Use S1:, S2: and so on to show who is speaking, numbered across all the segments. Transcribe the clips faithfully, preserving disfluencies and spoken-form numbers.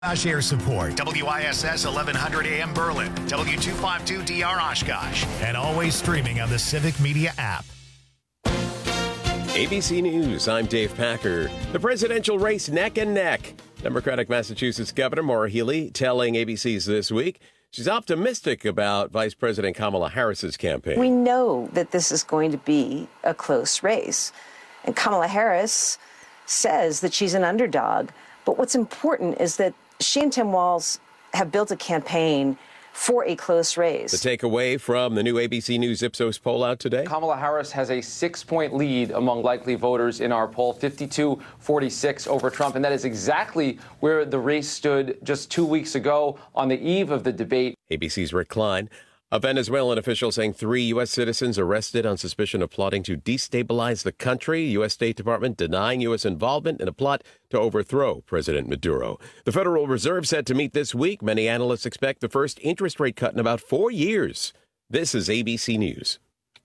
S1: Oshkosh Air Support, W I S S eleven hundred A M Berlin, W two fifty-two D R Oshkosh, and always streaming on the Civic Media app.
S2: A B C News, I'm Dave Packer. The presidential race neck and neck. Democratic Massachusetts Governor Maura Healey telling A B C's This Week she's optimistic about Vice President Kamala Harris's campaign.
S3: We know that this is going to be a close race, and Kamala Harris says that she's an underdog. But what's important is that she and Tim Walz have built a campaign for a close race.
S2: The takeaway from the new A B C News Ipsos poll out today.
S4: Kamala Harris has a six-point lead among likely voters in our poll, fifty-two forty-six over Trump. And that is exactly where the race stood just two weeks ago on the eve of the debate.
S2: A B C's Rick Klein. A Venezuelan official saying three U S citizens arrested on suspicion of plotting to destabilize the country. U S State Department denying U S involvement in a plot to overthrow President Maduro. The Federal Reserve set to meet this week. Many analysts expect the first interest rate cut in about four years. This is A B C News.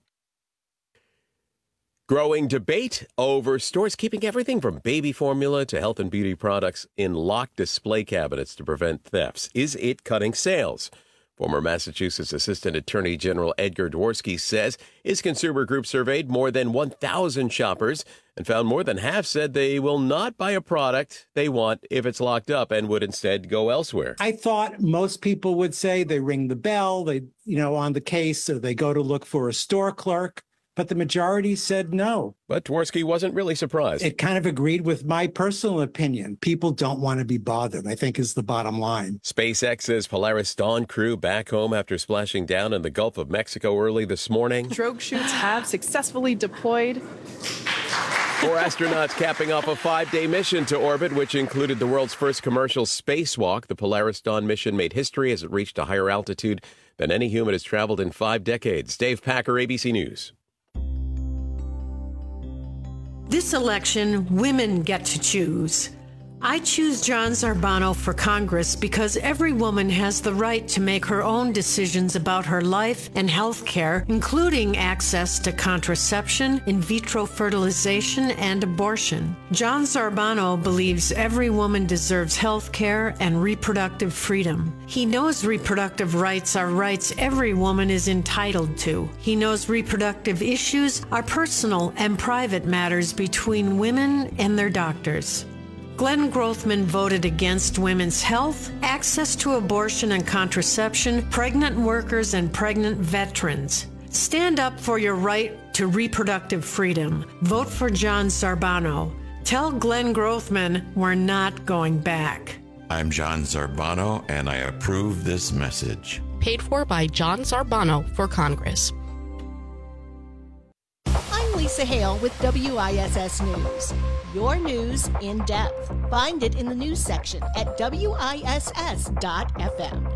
S2: Growing debate over stores keeping everything from baby formula to health and beauty products in locked display cabinets to prevent thefts. Is it cutting sales? Former Massachusetts Assistant Attorney General Edgar Dworsky says his consumer group surveyed more than one thousand shoppers and found more than half said they will not buy a product they want if it's locked up and would instead go elsewhere.
S5: I thought most people would say they ring the bell, they, you know, on the case, or they go to look for a store clerk. But the majority said no.
S2: But Dworsky wasn't really surprised.
S5: It kind of agreed with my personal opinion. People don't want to be bothered, I think, is the bottom line.
S2: SpaceX's Polaris Dawn crew back home after splashing down in the Gulf of Mexico early this morning.
S6: Drogue chutes have successfully deployed.
S2: Four astronauts capping off a five-day mission to orbit, which included the world's first commercial spacewalk. The Polaris Dawn mission made history as it reached a higher altitude than any human has traveled in five decades. Dave Packer, A B C News.
S7: This election, women get to choose. I choose John Zarbano for Congress because every woman has the right to make her own decisions about her life and health care, including access to contraception, in vitro fertilization, and abortion. John Zarbano believes every woman deserves health care and reproductive freedom. He knows reproductive rights are rights every woman is entitled to. He knows reproductive issues are personal and private matters between women and their doctors. Glenn Grothman voted against women's health, access to abortion and contraception, pregnant workers, and pregnant veterans. Stand up for your right to reproductive freedom. Vote for John Zarbano. Tell Glenn Grothman we're not going back.
S8: I'm John Zarbano, and I approve this message.
S9: Paid for by John Zarbano for Congress.
S10: I'm Lisa Hale with W I S S News. Your news in depth. Find it in the news section at W I S S dot F M.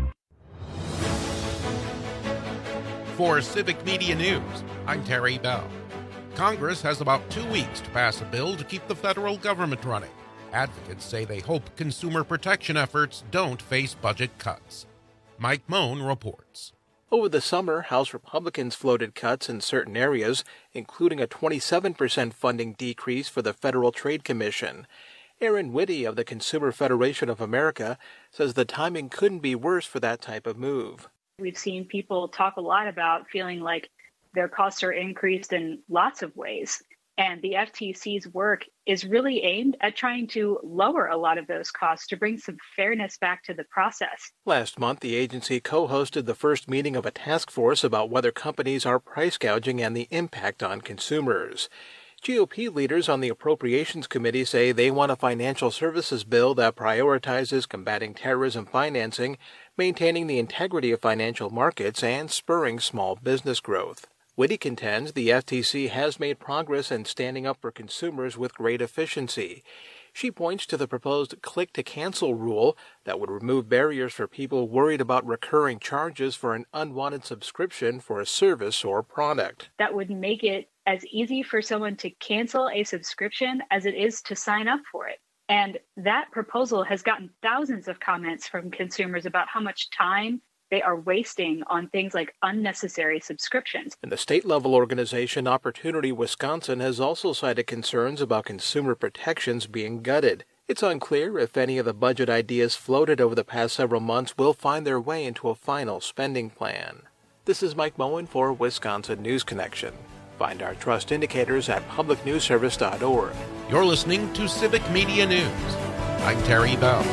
S11: For Civic Media News, I'm Terry Bell. Congress has about two weeks to pass a bill to keep the federal government running. Advocates say they hope consumer protection efforts don't face budget cuts. Mike Moan reports.
S12: Over the summer, House Republicans floated cuts in certain areas, including a twenty-seven percent funding decrease for the Federal Trade Commission. Aaron Whitty of the Consumer Federation of America says the timing couldn't be worse for that type of move.
S13: We've seen people talk a lot about feeling like their costs are increased in lots of ways. And the F T C's work is really aimed at trying to lower a lot of those costs to bring some fairness back to the process.
S12: Last month, the agency co-hosted the first meeting of a task force about whether companies are price gouging and the impact on consumers. G O P leaders on the Appropriations Committee say they want a financial services bill that prioritizes combating terrorism financing, maintaining the integrity of financial markets, and spurring small business growth. Whitty contends the F T C has made progress in standing up for consumers with great efficiency. She points to the proposed click-to-cancel rule that would remove barriers for people worried about recurring charges for an unwanted subscription for a service or product.
S13: That would make it as easy for someone to cancel a subscription as it is to sign up for it. And that proposal has gotten thousands of comments from consumers about how much time they are wasting on things like unnecessary subscriptions.
S12: And the state-level organization Opportunity Wisconsin has also cited concerns about consumer protections being gutted. It's unclear if any of the budget ideas floated over the past several months will find their way into a final spending plan. This is Mike Moen for Wisconsin News Connection. Find our trust indicators at public news service dot org.
S11: You're listening to Civic Media News. I'm Terry Bell.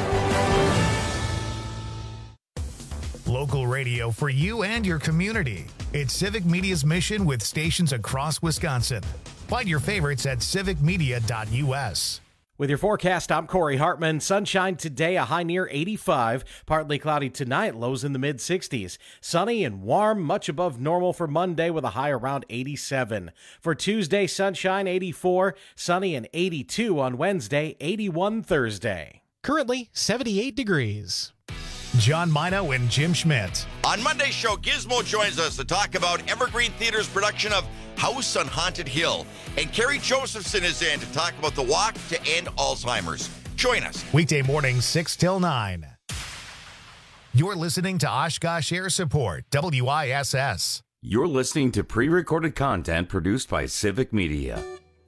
S1: Local radio for you and your community. It's Civic Media's mission with stations across Wisconsin. Find your favorites at civic media dot u s.
S14: With your forecast, I'm Corey Hartman. Sunshine today, a high near eighty-five. Partly cloudy tonight, lows in the mid-sixties. Sunny and warm, much above normal for Monday with a high around eighty-seven. For Tuesday, sunshine eighty-four, sunny and eighty-two on Wednesday, eighty-one Thursday.
S15: Currently seventy-eight degrees.
S1: John Mino and Jim Schmidt.
S16: On Monday's show, Gizmo joins us to talk about Evergreen Theater's production of House on Haunted Hill. And Carrie Josephson is in to talk about the walk to end Alzheimer's. Join us.
S1: Weekday mornings, six till nine. You're listening to Oshkosh Air Support, W I S S.
S17: You're listening to pre-recorded content produced by Civic Media.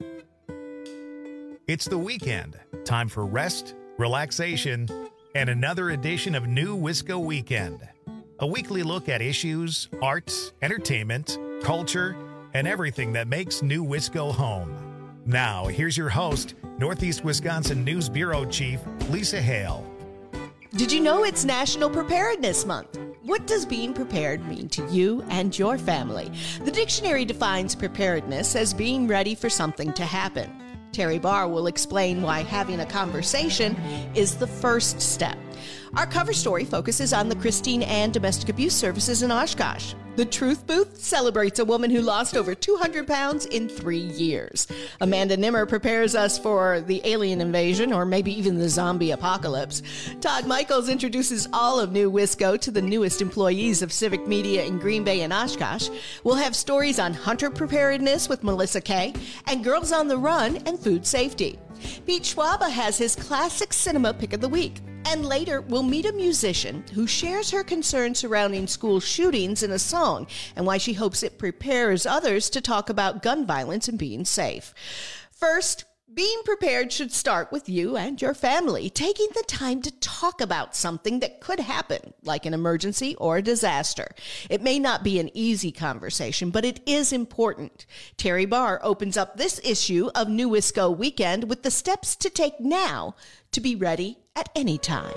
S1: It's the weekend. Time for rest, relaxation, and another edition of New Wisco Weekend. A weekly look at issues, arts, entertainment, culture, and everything that makes New Wisco home. Now, here's your host, Northeast Wisconsin News Bureau Chief Lisa Hale.
S10: Did you know it's National Preparedness Month? What does being prepared mean to you and your family? The dictionary defines preparedness as being ready for something to happen. Terry Barr will explain why having a conversation is the first step. Our cover story focuses on the Christine Ann Domestic Abuse Services in Oshkosh. The Truth Booth celebrates a woman who lost over two hundred pounds in three years. Amanda Nimmer prepares us for the alien invasion or maybe even the zombie apocalypse. Todd Michaels introduces all of New Wisco to the newest employees of Civic Media in Green Bay and Oshkosh. We'll have stories on hunter preparedness with Melissa Kay and Girls on the Run and food safety. Pete Schwaba has his classic cinema pick of the week. And later, we'll meet a musician who shares her concerns surrounding school shootings in a song and why she hopes it prepares others to talk about gun violence and being safe. First, being prepared should start with you and your family, taking the time to talk about something that could happen, like an emergency or a disaster. It may not be an easy conversation, but it is important. Terry Barr opens up this issue of New Wisco Weekend with the steps to take now to be ready at any time.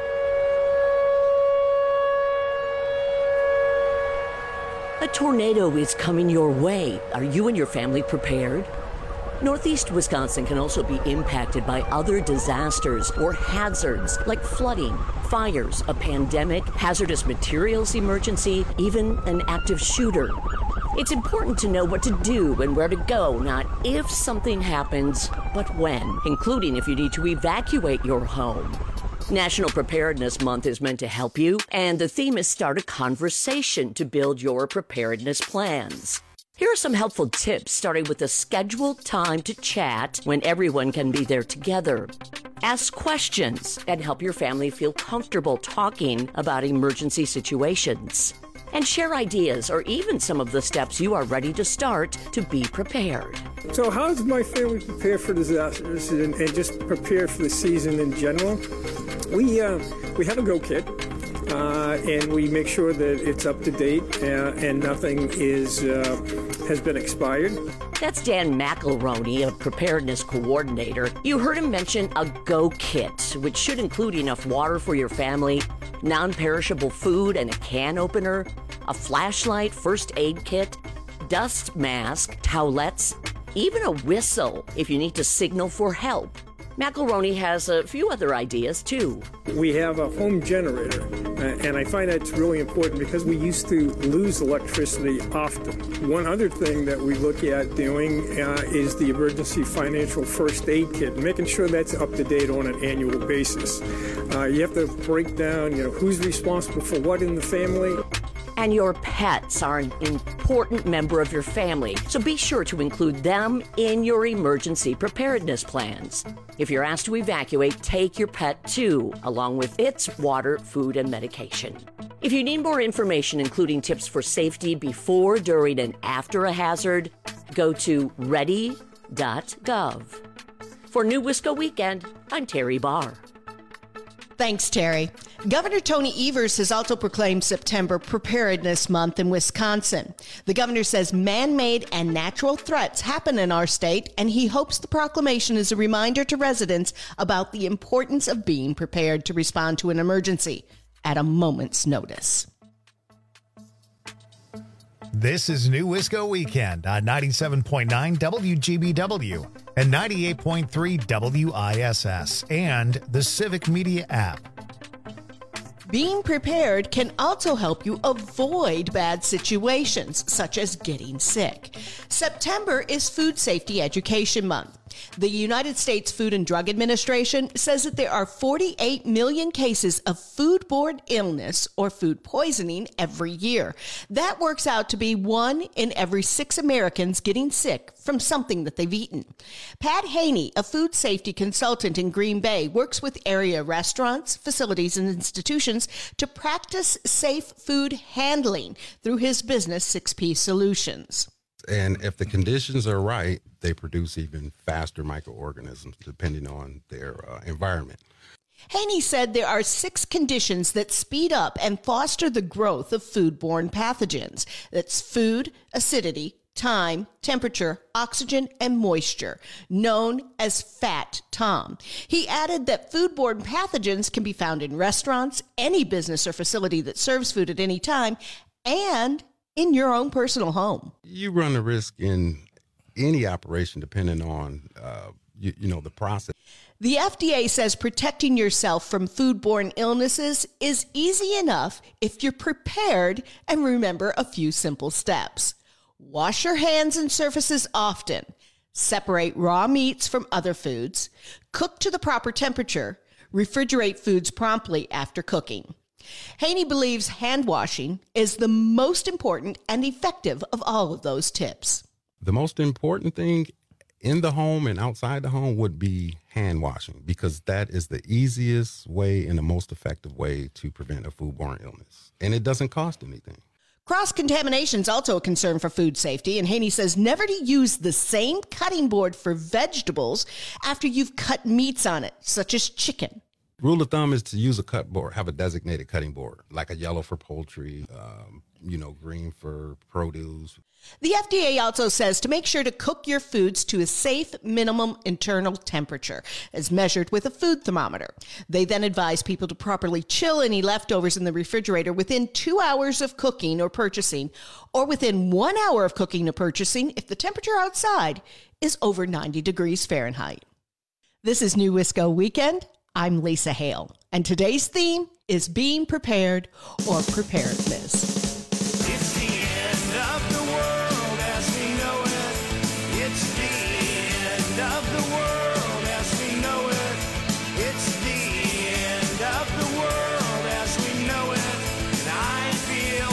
S18: A tornado is coming your way. Are you and your family prepared? Northeast Wisconsin can also be impacted by other disasters or hazards like flooding, fires, a pandemic, hazardous materials emergency, even an active shooter. It's important to know what to do and where to go, not if something happens, but when, including if you need to evacuate your home. National Preparedness Month is meant to help you, and the theme is Start a Conversation to build your preparedness plans. Here are some helpful tips, starting with a scheduled time to chat when everyone can be there together. Ask questions and help your family feel comfortable talking about emergency situations. And share ideas or even some of the steps you are ready to start to be prepared.
S19: So how does my family prepare for disasters and, and just prepare for the season in general? We, uh, we have a go kit. Uh, and we make sure that it's up to date uh, and nothing is uh, has been expired.
S18: That's Dan McElroney, a preparedness coordinator. You heard him mention a Go Kit, which should include enough water for your family, non-perishable food and a can opener, a flashlight, first aid kit, dust mask, towelettes, even a whistle if you need to signal for help. McElroney has a few other ideas, too.
S19: We have a home generator, uh, and I find that's really important because we used to lose electricity often. One other thing that we look at doing uh, is the emergency financial first aid kit, making sure that's up to date on an annual basis. Uh, you have to break down, you know, who's responsible for what in the family.
S18: And your pets are an important member of your family, so be sure to include them in your emergency preparedness plans. If you're asked to evacuate, take your pet too, along with its water, food, and medication. If you need more information, including tips for safety before, during, and after a hazard, go to ready dot gov. For New Wisco Weekend, I'm Terry Barr.
S10: Thanks, Terry. Governor Tony Evers has also proclaimed September Preparedness Month in Wisconsin. The governor says man-made and natural threats happen in our state, and he hopes the proclamation is a reminder to residents about the importance of being prepared to respond to an emergency at a moment's notice.
S1: This is New Wisco Weekend on ninety-seven point nine W G B W and ninety-eight point three W I S S and the Civic Media app.
S10: Being prepared can also help you avoid bad situations, such as getting sick. September is Food Safety Education Month. The United States Food and Drug Administration says that there are forty-eight million cases of foodborne illness or food poisoning every year. That works out to be one in every six Americans getting sick from something that they've eaten. Pat Haney, a food safety consultant in Green Bay, works with area restaurants, facilities, and institutions to practice safe food handling through his business six P Solutions.
S20: And if the conditions are right, they produce even faster microorganisms depending on their uh, environment.
S10: Haney said there are six conditions that speed up and foster the growth of foodborne pathogens. That's food, acidity, time, temperature, oxygen, and moisture, known as Fat Tom. He added that foodborne pathogens can be found in restaurants, any business or facility that serves food at any time, and in your own personal home.
S20: You run a risk in any operation depending on, uh, you, you know, the process.
S10: The F D A says protecting yourself from foodborne illnesses is easy enough if you're prepared and remember a few simple steps. Wash your hands and surfaces often. Separate raw meats from other foods. Cook to the proper temperature. Refrigerate foods promptly after cooking. Haney believes hand washing is the most important and effective of all of those tips.
S20: The most important thing in the home and outside the home would be hand washing, because that is the easiest way and the most effective way to prevent a foodborne illness. And it doesn't cost anything.
S10: Cross-contamination is also a concern for food safety, and Haney says never to use the same cutting board for vegetables after you've cut meats on it, such as chicken.
S20: Rule of thumb is to use a cut board, have a designated cutting board, like a yellow for poultry, um, you know, green for produce.
S10: The F D A also says to make sure to cook your foods to a safe minimum internal temperature, as measured with a food thermometer. They then advise people to properly chill any leftovers in the refrigerator within two hours of cooking or purchasing, or within one hour of cooking or purchasing if the temperature outside is over ninety degrees Fahrenheit. This is New Wisco Weekend. I'm Lisa Hale, and today's theme is being prepared or preparedness.
S21: It's the end of the world as we know it. It's the end of the world as we know it. It's the end of the world as we know it. And I feel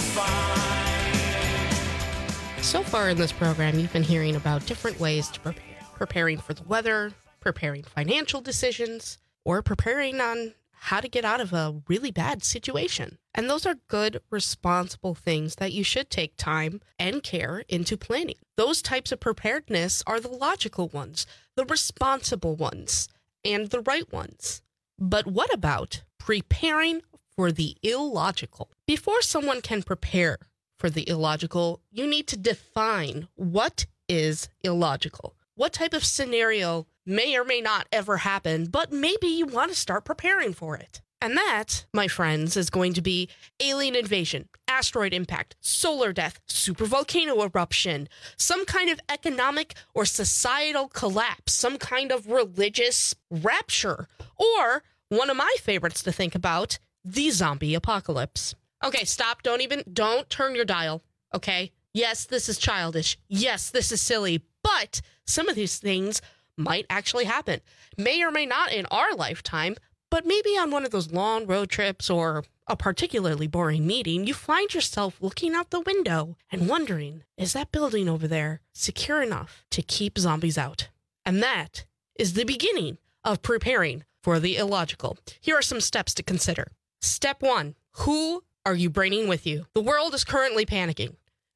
S21: fine.
S9: So far in this program, you've been hearing about different ways to prepare. Preparing for the weather, preparing financial decisions, or preparing on how to get out of a really bad situation. And those are good, responsible things that you should take time and care into planning. Those types of preparedness are the logical ones, the responsible ones, and the right ones. But what about preparing for the illogical? Before someone can prepare for the illogical, you need to define what is illogical. What type of scenario may or may not ever happen, but maybe you want to start preparing for it. And that, my friends, is going to be alien invasion, asteroid impact, solar death, supervolcano eruption, some kind of economic or societal collapse, some kind of religious rapture, or one of my favorites to think about, the zombie apocalypse. Okay, stop. Don't even, don't turn your dial, okay? Yes, this is childish. Yes, this is silly, but some of these things might actually happen. May or may not in our lifetime, but maybe on one of those long road trips or a particularly boring meeting, you find yourself looking out the window and wondering, is that building over there secure enough to keep zombies out? And that is the beginning of preparing for the illogical. Here are some steps to consider. Step one, who are you bringing with you? The world is currently panicking.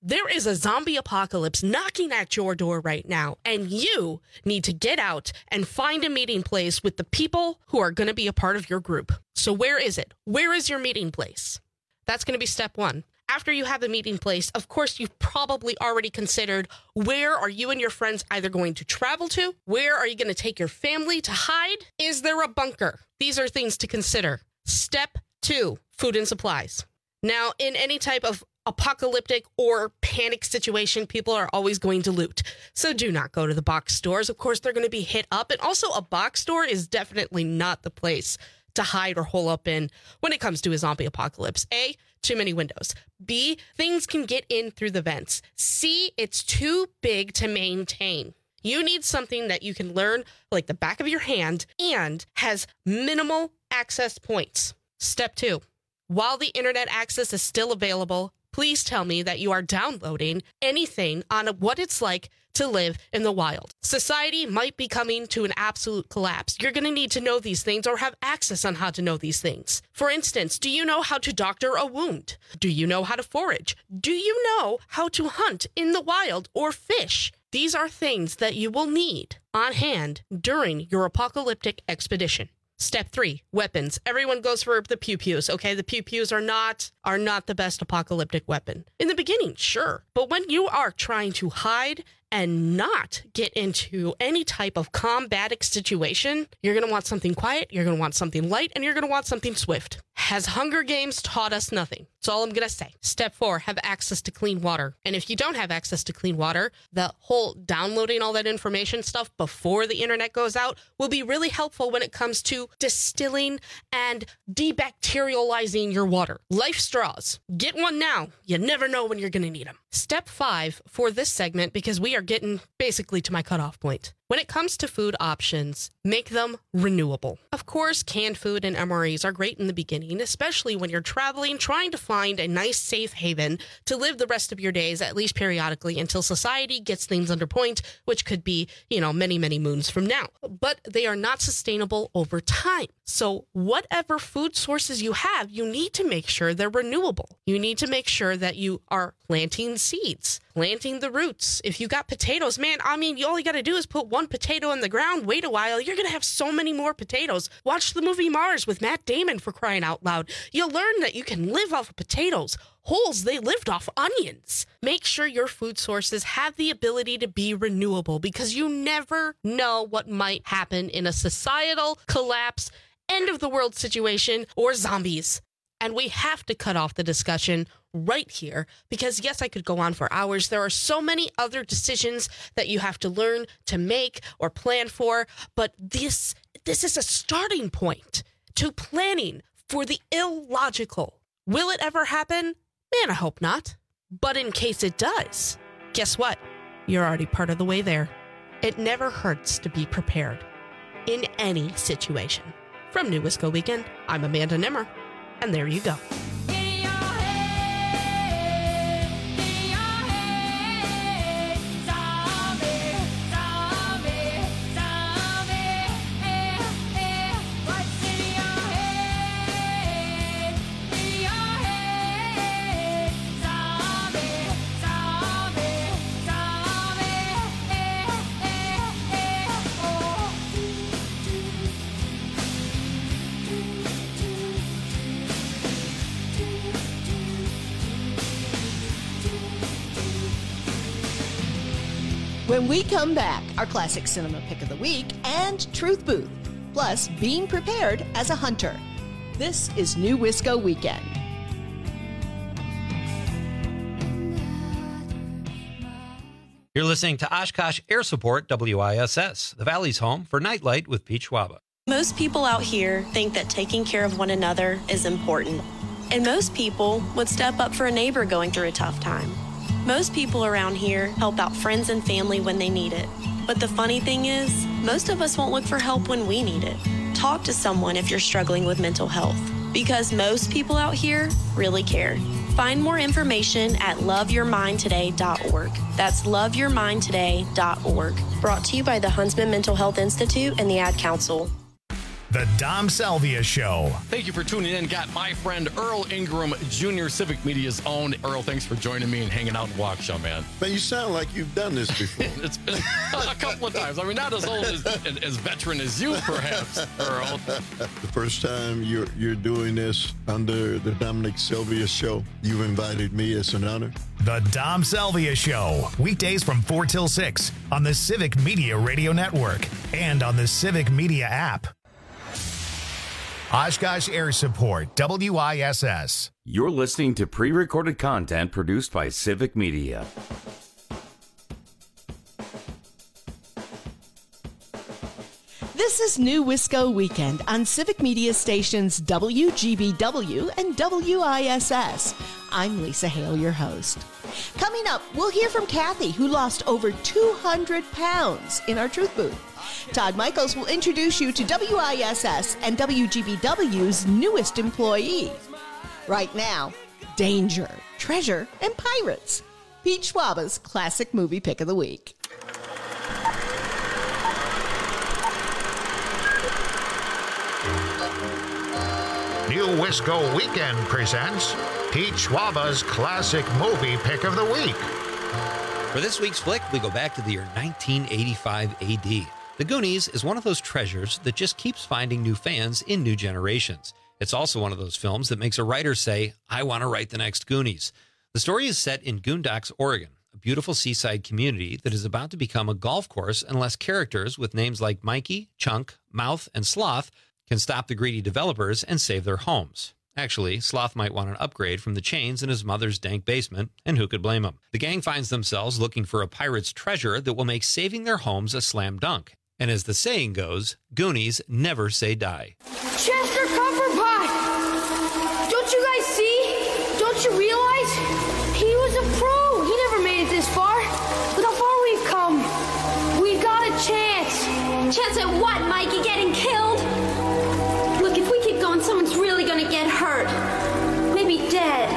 S9: There is a zombie apocalypse knocking at your door right now, and you need to get out and find a meeting place with the people who are going to be a part of your group. So where is it? Where is your meeting place? That's going to be step one. After you have the meeting place, of course, you've probably already considered where are you and your friends either going to travel to? Where are you going to take your family to hide? Is there a bunker? These are things to consider. Step two, food and supplies. Now, in any type of apocalyptic or panic situation, people are always going to loot. So do not go to the box stores. Of course, they're going to be hit up. And also, a box store is definitely not the place to hide or hole up in when it comes to a zombie apocalypse. A, too many windows. B, things can get in through the vents. C, it's too big to maintain. You need something that you can learn like the back of your hand and has minimal access points. Step two, while the internet access is still available, please tell me that you are downloading anything on what it's like to live in the wild. Society might be coming to an absolute collapse. You're going to need to know these things or have access on how to know these things. For instance, do you know how to doctor a wound? Do you know how to forage? Do you know how to hunt in the wild or fish? These are things that you will need on hand during your apocalyptic expedition. Step three, weapons. Everyone goes for the pew-pews, okay? The pew-pews are not, are not the best apocalyptic weapon. In the beginning, sure. But when you are trying to hide and not get into any type of combatic situation, you're going to want something quiet, you're going to want something light, and you're going to want something swift. Has Hunger Games taught us nothing? That's all I'm going to say. Step four, have access to clean water. And if you don't have access to clean water, the whole downloading all that information stuff before the internet goes out will be really helpful when it comes to distilling and debacterializing your water. Life straws. Get one now. You never know when you're going to need them. Step five for this segment, because we are getting basically to my cutoff point. When it comes to food options, make them renewable. Of course, canned food and M R Es are great in the beginning, especially when you're traveling, trying to find a nice safe haven to live the rest of your days, at least periodically, until society gets things under point, which could be, you know, many, many moons from now. But they are not sustainable over time. So whatever food sources you have, you need to make sure they're renewable. You need to make sure that you are planting seeds, planting the roots. If you got potatoes, man, I mean, all you got to do is put one potato in the ground, wait a while, you're going to have so many more potatoes. Watch the movie Mars with Matt Damon, for crying out loud. You'll learn that you can live off of potatoes. Holes, they lived off onions. Make sure your food sources have the ability to be renewable, because you never know what might happen in a societal collapse, end of the world situation, or zombies. And we have to cut off the discussion right here, because yes, I could go on for hours. There are so many other decisions that you have to learn to make or plan for, but this this is a starting point to planning for the illogical. Will it ever happen? Man, I hope not. But in case it does, guess what? You're already part of the way there. It never hurts to be prepared in any situation. From New Wisco Weekend, I'm Amanda Nimmer, and there you go.
S10: When we come back, our classic cinema pick of the week and Truth Booth, plus being prepared as a hunter. This is New Wisco Weekend.
S3: You're listening to Oshkosh Air Support W I S S, the Valley's home for Nightlight with Pete Schwaba.
S22: Most people out here think that taking care of one another is important. And most people would step up for a neighbor going through a tough time. Most people around here help out friends and family when they need it. But the funny thing is, most of us won't look for help when we need it. Talk to someone if you're struggling with mental health, because most people out here really care. Find more information at love your mind today dot org. That's love your mind today dot org. Brought to you by the Huntsman Mental Health Institute and the Ad Council.
S1: The Dom Salvia Show.
S4: Thank you for tuning in. Got my friend Earl Ingram Junior, Civic Media's own. Earl, thanks for joining me and hanging out in Waukesha, man.
S5: Man, you sound like you've done this before.
S4: It's been a couple of times. I mean, not as old as, as veteran as you, perhaps, Earl.
S5: The first time you're you're doing this under the Dominic Salvia Show, you've invited me. It's an honor.
S1: The Dom Salvia Show. Weekdays from four till six on the Civic Media Radio Network and on the Civic Media app. Oshkosh Air Support, W I S S.
S17: You're listening to pre-recorded content produced by Civic Media.
S10: This is New Wisco Weekend on Civic Media stations W G B W and W I S S. I'm Lisa Hale, your host. Coming up, we'll hear from Kathy, who lost over two hundred pounds in our Truth Booth. Todd Michaels will introduce you to W I S S and W G B W's newest employee. Right now, danger, treasure, and pirates. Pete Schwaba's classic movie pick of the week.
S1: New Wisco Weekend presents Pete Schwaba's classic movie pick of the week.
S3: For this week's flick, we go back to the year nineteen eighty-five A D. The Goonies is one of those treasures that just keeps finding new fans in new generations. It's also one of those films that makes a writer say, I want to write the next Goonies. The story is set in Goondocks, Oregon, a beautiful seaside community that is about to become a golf course unless characters with names like Mikey, Chunk, Mouth, and Sloth can stop the greedy developers and save their homes. Actually, Sloth might want an upgrade from the chains in his mother's dank basement, and who could blame him? The gang finds themselves looking for a pirate's treasure that will make saving their homes a slam dunk. And as the saying goes, Goonies never say die.
S23: Chester Copperpot! Don't you guys see? Don't you realize? He was a pro! He never made it this far. Look how far we've come. We've got a chance.
S24: Chance at what, Mikey? Getting killed? Look, if we keep going, someone's really gonna get hurt. Maybe dead.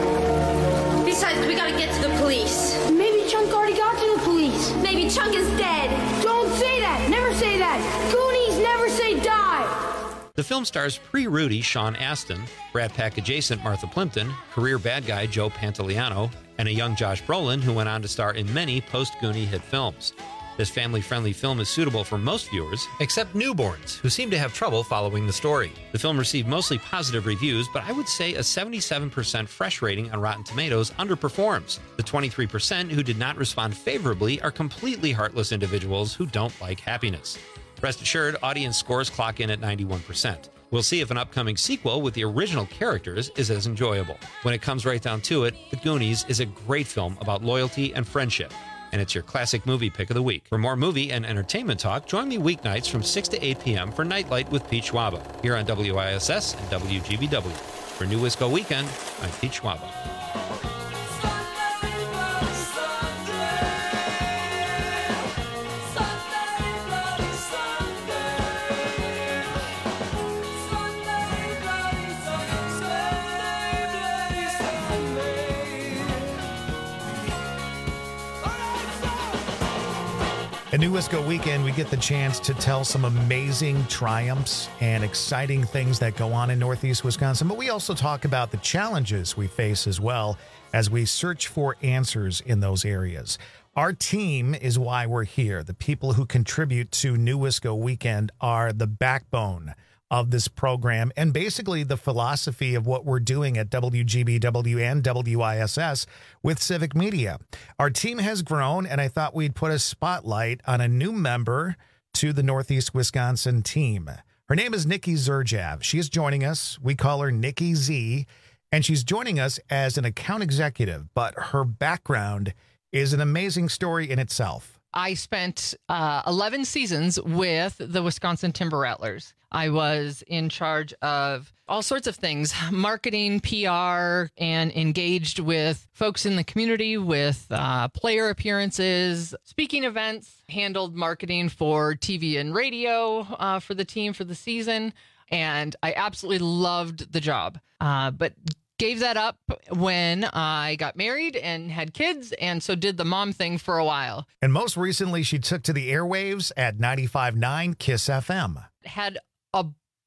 S24: Besides, we gotta get to the police.
S23: Maybe Chunk already got to the police.
S24: Maybe Chunk is dead.
S23: Don't say that! Never say that! Goonies never say die!
S3: The film stars pre-Rudy Sean Astin, Brat Pack adjacent Martha Plimpton, career bad guy Joe Pantoliano, and a young Josh Brolin who went on to star in many post-Goonie hit films. This family-friendly film is suitable for most viewers, except newborns, who seem to have trouble following the story. The film received mostly positive reviews, but I would say a seventy-seven percent fresh rating on Rotten Tomatoes underperforms. The twenty-three percent who did not respond favorably are completely heartless individuals who don't like happiness. Rest assured, audience scores clock in at ninety-one percent. We'll see if an upcoming sequel with the original characters is as enjoyable. When it comes right down to it, The Goonies is a great film about loyalty and friendship. And it's your classic movie pick of the week. For more movie and entertainment talk, join me weeknights from six to eight p.m. for Nightlight with Pete Schwaba, here on W I S S and W G B W. For New Wisco Weekend, I'm Pete Schwaba.
S1: A New Wisco Weekend, we get the chance to tell some amazing triumphs and exciting things that go on in Northeast Wisconsin, but we also talk about the challenges we face as well as we search for answers in those areas. Our team is why we're here. The people who contribute to New Wisco Weekend are the backbone of this program and basically the philosophy of what we're doing at W G B W and W I S S with Civic Media. Our team has grown, and I thought we'd put a spotlight on a new member to the Northeast Wisconsin team. Her name is Nikki Zerjav. She is joining us. We call her Nikki Z, and she's joining us as an account executive, but her background is an amazing story in itself.
S25: I spent uh, eleven seasons with the Wisconsin Timber Rattlers. I was in charge of all sorts of things, marketing, P R, and engaged with folks in the community with uh, player appearances, speaking events, handled marketing for T V and radio uh, for the team for the season. And I absolutely loved the job, uh, but gave that up when I got married and had kids, and so did the mom thing for a while.
S1: And most recently, she took to the airwaves at ninety-five point nine KISS F M.
S25: Had a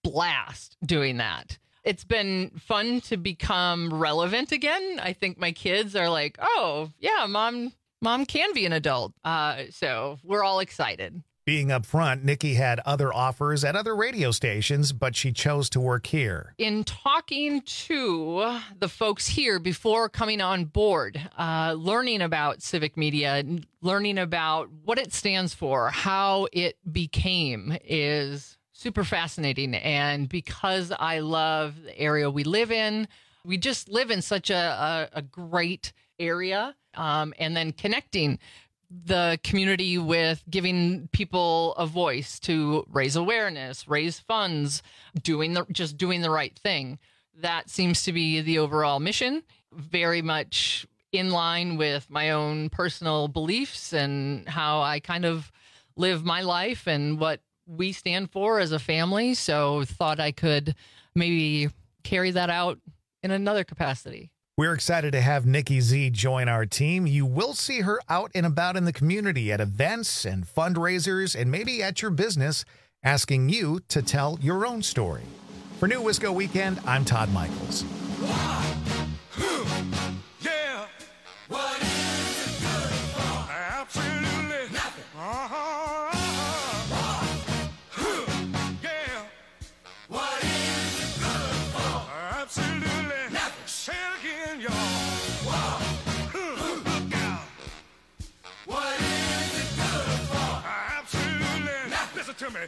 S25: blast doing that. It's been fun to become relevant again. I think my kids are like, oh, yeah, mom, mom can be an adult. Uh, so we're all excited.
S1: Being upfront, Nikki had other offers at other radio stations, but she chose to work here.
S25: In talking to the folks here before coming on board, uh, learning about civic media, learning about what it stands for, how it became is super fascinating. And because I love the area we live in, we just live in such a, a, a great area, um, and then connecting the community with giving people a voice to raise awareness, raise funds, doing the just doing the right thing. That seems to be the overall mission, very much in line with my own personal beliefs and how I kind of live my life and what we stand for as a family. So thought I could maybe carry that out in another capacity.
S1: We're excited to have Nikki Z join our team. You will see her out and about in the community at events and fundraisers and maybe at your business, asking you to tell your own story. For New Wisco Weekend, I'm Todd Michaels.
S21: Yeah. What is it good for? Absolutely nothing. Uh-huh. Yeah. What is it good for? Absolutely nothing. Say it again, y'all. Look out. What is it good for? Absolutely nothing. Listen to me.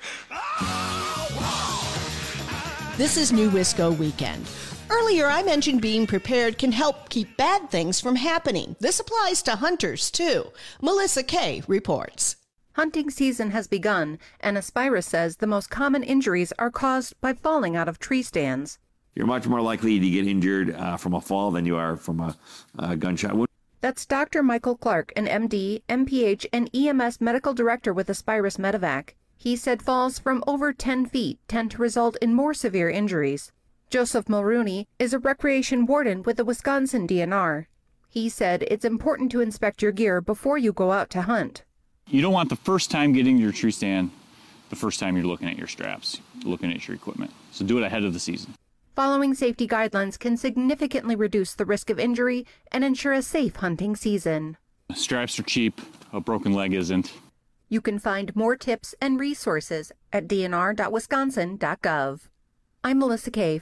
S10: This is New Wisco Weekend. Earlier, I mentioned being prepared can help keep bad things from happening. This applies to hunters, too. Melissa Kay reports.
S2: Hunting season has begun, and Aspira says the most common injuries are caused by falling out of tree stands.
S6: You're much more likely to get injured uh, from a fall than you are from a, a gunshot wound.
S2: That's Doctor Michael Clark, an M D, M P H, and E M S medical director with Aspirus Medevac. He said falls from over ten feet tend to result in more severe injuries. Joseph Mulrooney is a recreation warden with the Wisconsin D N R. He said it's important to inspect your gear before you go out to hunt.
S7: You don't want the first time getting to your tree stand, the first time you're looking at your straps, looking at your equipment. So do it ahead of the season.
S2: Following safety guidelines can significantly reduce the risk of injury and ensure a safe hunting season.
S7: Straps are cheap, a broken leg isn't.
S2: You can find more tips and resources at d n r dot wisconsin dot gov. I'm Melissa Cave.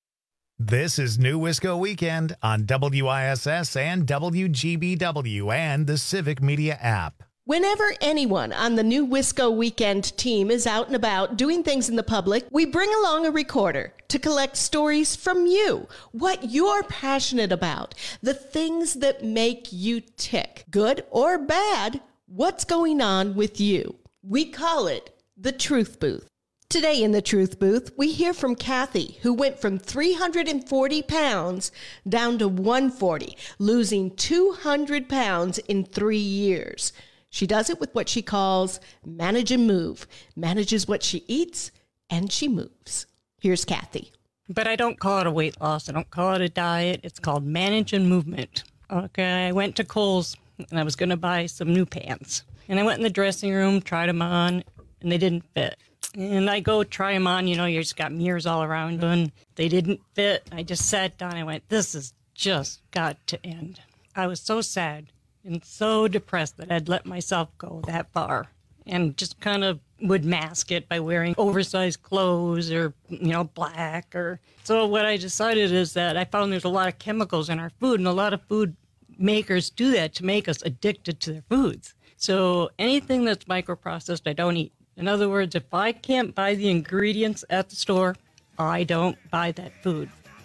S1: This is New Wisco Weekend on W I S S and W G B W and the Civic Media app.
S10: Whenever anyone on the New Wisco Weekend team is out and about doing things in the public, we bring along a recorder to collect stories from you, what you're passionate about, the things that make you tick, good or bad. What's going on with you? We call it the Truth Booth. Today in the Truth Booth, we hear from Kathy, who went from three hundred forty pounds down to one hundred forty, losing two hundred pounds in three years. She does it with what she calls manage and move, manages what she eats, and she moves. Here's Kathy.
S8: But I don't call it a weight loss. I don't call it a diet. It's called manage and movement. Okay, I went to Kohl's and I was going to buy some new pants. And I went in the dressing room, tried them on, and they didn't fit. And I go try them on, you know, you just got mirrors all around, and they didn't fit. I just sat down and I went, this has just got to end. I was so sad and so depressed that I'd let myself go that far, and just kind of would mask it by wearing oversized clothes or, you know, black. Or so what I decided is that I found there's a lot of chemicals in our food, and a lot of food makers do that to make us addicted to their foods. So anything that's microprocessed, I don't eat. In other words, if I can't buy the ingredients at the store, I don't buy that food.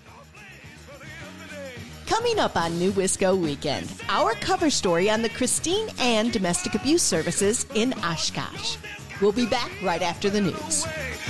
S10: Coming up on New Wisco Weekend, our cover story on the Christine Ann Domestic Abuse Services in Oshkosh. We'll be back right after the news.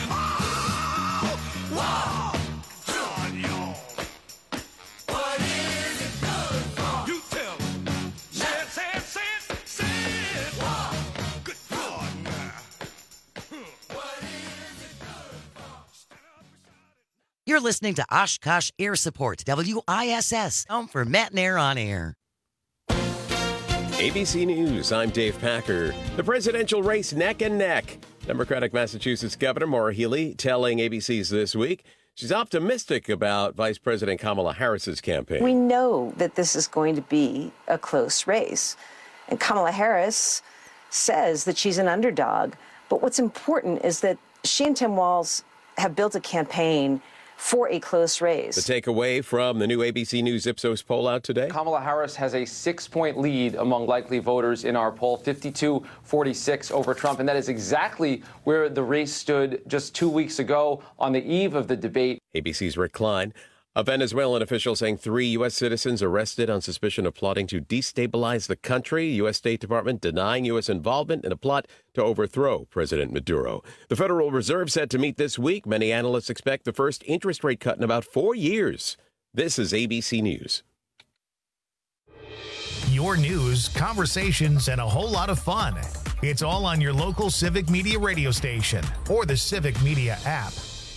S13: You're listening to Oshkosh Air Support, W I S S, home for Matt and Air on Air.
S26: A B C News, I'm Dave Packer. The presidential race neck and neck.
S11: Democratic Massachusetts Governor Maura Healey telling A B C's This Week she's optimistic about Vice President Kamala Harris's campaign.
S12: We know that this is going to be a close race. And Kamala Harris says that she's an underdog. But what's important is that she and Tim Walz have built a campaign for a close race.
S11: The takeaway from the new A B C News Ipsos poll out today.
S14: Kamala Harris has a six-point lead among likely voters in our poll, fifty-two forty-six over Trump. And that is exactly where the race stood just two weeks ago on the eve of the debate.
S11: A B C's Rick Klein. A Venezuelan official saying three U S citizens arrested on suspicion of plotting to destabilize the country. U S State Department denying U S involvement in a plot to overthrow President Maduro. The Federal Reserve set to meet this week. Many analysts expect the first interest rate cut in about four years. This is A B C News.
S1: Your news, conversations, and a whole lot of fun. It's all on your local Civic Media radio station or the Civic Media app.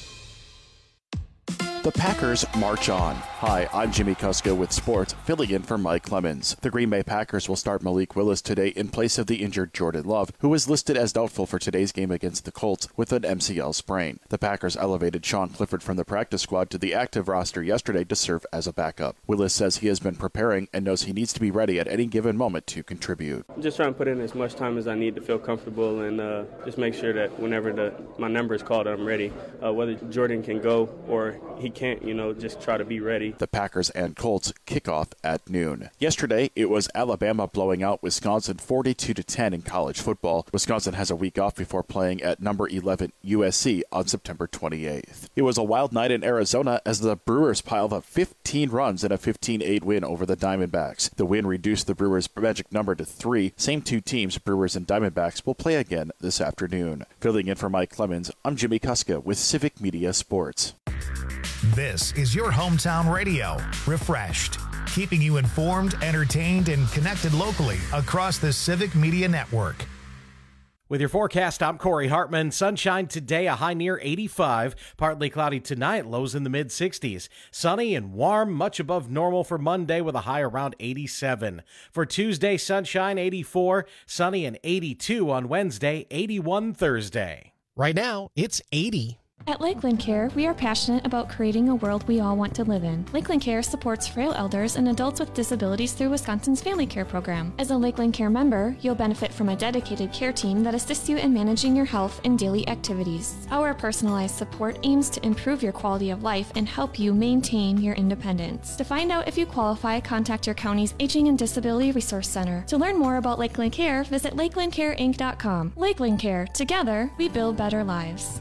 S15: The Packers march on. Hi, I'm Jimmy Kuska with sports, filling in for Mike Clemens. The Green Bay Packers will start Malik Willis today in place of the injured Jordan Love, who is listed as doubtful for today's game against the Colts with an M C L sprain. The Packers elevated Sean Clifford from the practice squad to the active roster yesterday to serve as a backup. Willis says he has been preparing and knows he needs to be ready at any given moment to contribute.
S16: I'm just trying to put in as much time as I need to feel comfortable and uh, just make sure that whenever the, my number is called, I'm ready. Uh, whether Jordan can go or he can't, you know, just try to be ready.
S15: The Packers and Colts kick off at noon. Yesterday, it was Alabama blowing out Wisconsin forty-two to ten in college football. Wisconsin has a week off before playing at number eleven U S C on September twenty-eighth. It was a wild night in Arizona as the Brewers piled up fifteen runs in a fifteen eight win over the Diamondbacks. The win reduced the Brewers' magic number to three. Same two teams, Brewers and Diamondbacks, will play again this afternoon. Filling in for Mike Clemens, I'm Jimmy Kuska with Civic Media Sports.
S1: This is your hometown radio, refreshed, keeping you informed, entertained, and connected locally across the Civic Media Network.
S26: With your forecast, I'm Corey Hartman. Sunshine today, a high near eighty-five. Partly cloudy tonight, lows in the mid sixties. Sunny and warm, much above normal for Monday with a high around eighty-seven. For Tuesday, sunshine eighty-four, sunny and eighty-two on Wednesday, eighty-one Thursday.
S27: Right now, it's eighty.
S28: At Lakeland Care, we are passionate about creating a world we all want to live in. Lakeland Care supports frail elders and adults with disabilities through Wisconsin's Family Care Program. As a Lakeland Care member, you'll benefit from a dedicated care team that assists you in managing your health and daily activities. Our personalized support aims to improve your quality of life and help you maintain your independence. To find out if you qualify, contact your county's Aging and Disability Resource Center. To learn more about Lakeland Care, visit lakeland care inc dot com. Lakeland Care. Together, we build better lives.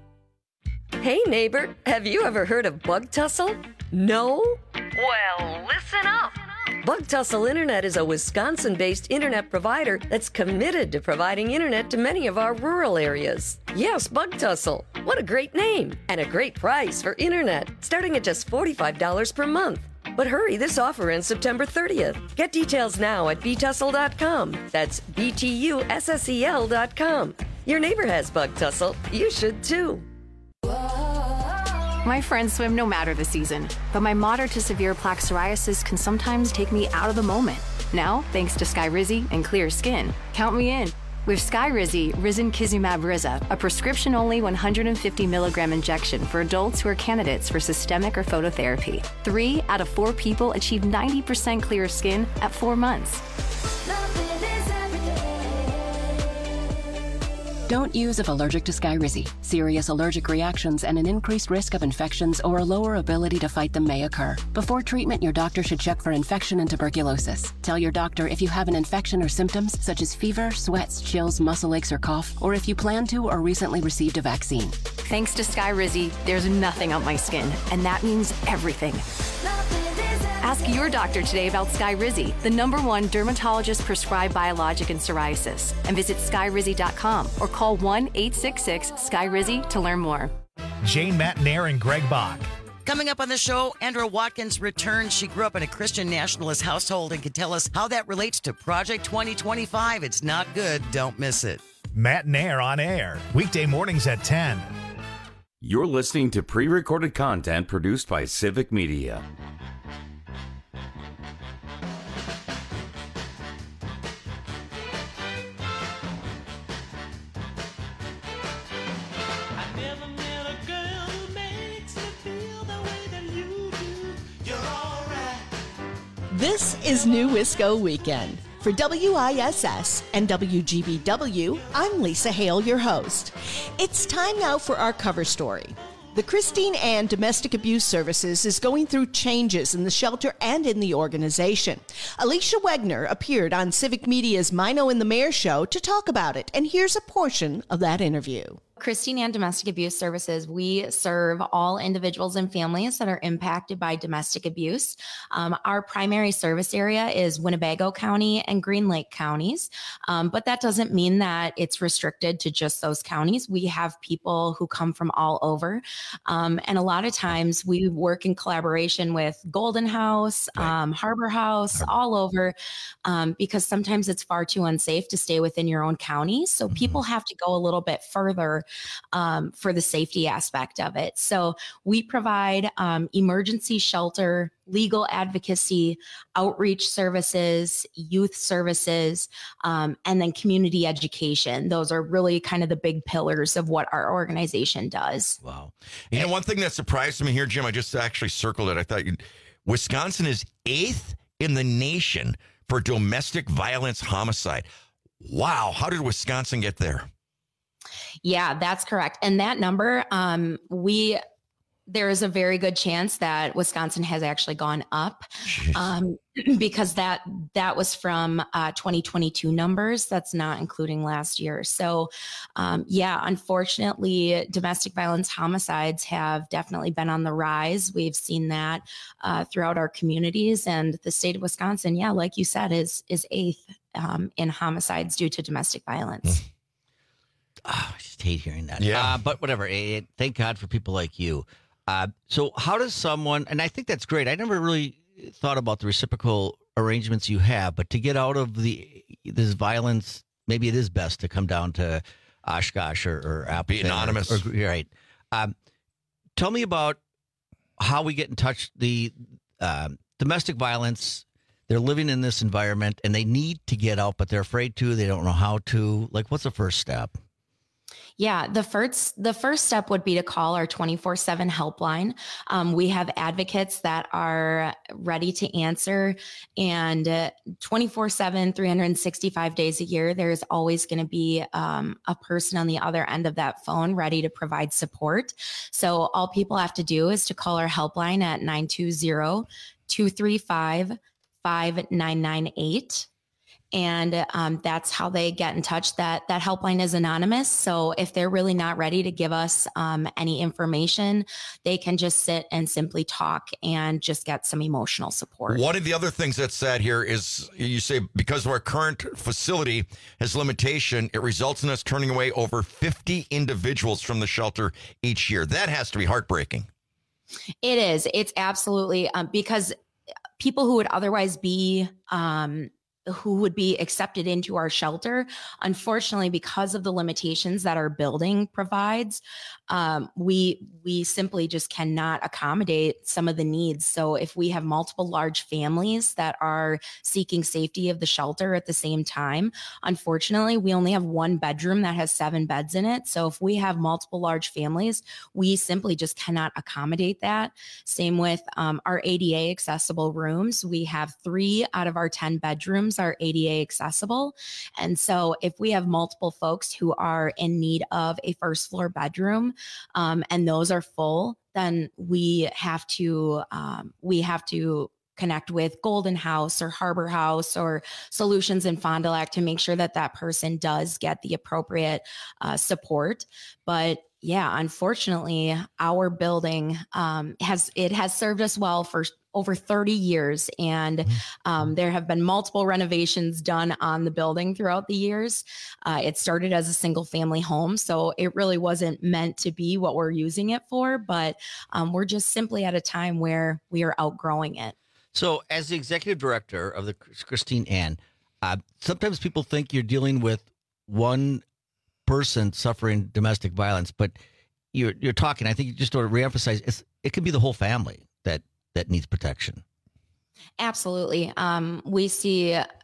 S29: Hey neighbor, have you ever heard of Bug Tussle? No? Well, listen up. Bug Tussle Internet is a Wisconsin-based internet provider that's committed to providing internet to many of our rural areas. Yes, Bug Tussle. What a great name and a great price for internet, starting at just forty-five dollars per month. But hurry, this offer ends September thirtieth. Get details now at b tussle dot com. That's B T U S S E L dot com. Your neighbor has Bug Tussle. You should too.
S30: My friends swim no matter the season, but my moderate to severe plaque psoriasis can sometimes take me out of the moment. Now, thanks to Skyrizi and clear skin, count me in. With Skyrizi, Risankizumab Riza, a prescription-only one hundred fifty milligram injection for adults who are candidates for systemic or phototherapy. Three out of four people achieve ninety percent clear skin at four months.
S31: Don't use if allergic to Skyrizi. Serious allergic reactions and an increased risk of infections or a lower ability to fight them may occur. Before treatment, your doctor should check for infection and tuberculosis. Tell your doctor if you have an infection or symptoms such as fever, sweats, chills, muscle aches, or cough, or if you plan to or recently received a vaccine.
S30: Thanks to Skyrizi, there's nothing on my skin, and that means everything. Ask your doctor today about Skyrizi, the number one dermatologist-prescribed biologic in psoriasis, and visit skyrizi dot com or call one eight six six Skyrizi to learn more.
S1: Jane Matnair and Greg Bach.
S13: Coming up on the show, Andra Watkins returns. She grew up in a Christian nationalist household and can tell us how that relates to Project twenty twenty-five. It's not good. Don't miss it.
S1: Matnair on air, weekday mornings at ten.
S17: You're listening to pre-recorded content produced by Civic Media.
S10: This is New Wisco Weekend. For W I S S and W G B W, I'm Lisa Hale, your host. It's time now for our cover story. The Christine Ann Domestic Abuse Services is going through changes in the shelter and in the organization. Alicia Wegner appeared on Civic Media's Mino and the Mayor show to talk about it, and here's a portion of that interview.
S3: Christine Ann Domestic Abuse Services, we serve all individuals and families that are impacted by domestic abuse. Um, our primary service area is Winnebago County and Green Lake counties, um, but that doesn't mean that it's restricted to just those counties. We have people who come from all over, um, and a lot of times we work in collaboration with Golden House, um, Harbor House, all over, um, because sometimes it's far too unsafe to stay within your own county. So mm-hmm. people have to go a little bit further Um, for the safety aspect of it. So we provide um, emergency shelter, legal advocacy, outreach services, youth services, um, and then community education. Those are really kind of the big pillars of what our organization does.
S4: Wow. You know, one thing that surprised me here, Jim, I just actually circled it. I thought you, Wisconsin is eighth in the nation for domestic violence homicide. Wow. How did Wisconsin get there?
S3: Yeah, that's correct. And that number, um, we, there is a very good chance that Wisconsin has actually gone up, um, because that, that was from uh, twenty twenty-two numbers. That's not including last year. So um, yeah, unfortunately, domestic violence homicides have definitely been on the rise. We've seen that uh, throughout our communities, and the state of Wisconsin, yeah, like you said, is, is eighth um, in homicides due to domestic violence.
S4: Mm.
S5: Oh, I just hate hearing that.
S4: Yeah.
S5: Uh, but whatever. Eh, thank God for people like you. Uh, so how does someone, and I think that's great. I never really thought about the reciprocal arrangements you have, but to get out of the this violence, maybe it is best to come down to Oshkosh or, or Appleton.
S4: Be anonymous.
S5: Or, or, right. Um, tell me about how we get in touch. The uh, domestic violence, they're living in this environment and they need to get out, but they're afraid to. They don't know how to. Like, what's the first step?
S3: Yeah, the first the first step would be to call our twenty-four seven helpline. Um, we have advocates that are ready to answer, and uh, twenty-four seven, three hundred sixty-five days a year, there's always going to be um, a person on the other end of that phone ready to provide support. So all people have to do is to call our helpline at nine two zero, two three five, five nine nine eight. And um, that's how they get in touch. That that helpline is anonymous. So if they're really not ready to give us um, any information, they can just sit and simply talk and just get some emotional support.
S4: One of the other things that's said here is you say because our current facility has limitation, it results in us turning away over fifty individuals from the shelter each year. That has to be heartbreaking.
S3: It is. It's absolutely um, because people who would otherwise be um, who would be accepted into our shelter, unfortunately, because of the limitations that our building provides, um, we we simply just cannot accommodate some of the needs. So if we have multiple large families that are seeking safety of the shelter at the same time, unfortunately, we only have one bedroom that has seven beds in it. So if we have multiple large families, we simply just cannot accommodate that. Same with um, our A D A accessible rooms. We have three out of our ten bedrooms are A D A accessible. And so if we have multiple folks who are in need of a first floor bedroom, um, and those are full, then we have to, um, we have to connect with Golden House or Harbor House or Solutions in Fond du Lac to make sure that that person does get the appropriate uh, support. But yeah, unfortunately, our building um, has, it has served us well for over thirty years. And um, there have been multiple renovations done on the building throughout the years. Uh, it started as a single family home, so it really wasn't meant to be what we're using it for, but um, we're just simply at a time where we are outgrowing it.
S5: So as the executive director of the Christine Ann, uh, sometimes people think you're dealing with one person suffering domestic violence, but you're you're talking, I think you just want to reemphasize, it's, it could be the whole family that that needs protection.
S3: Absolutely. Um, we see a,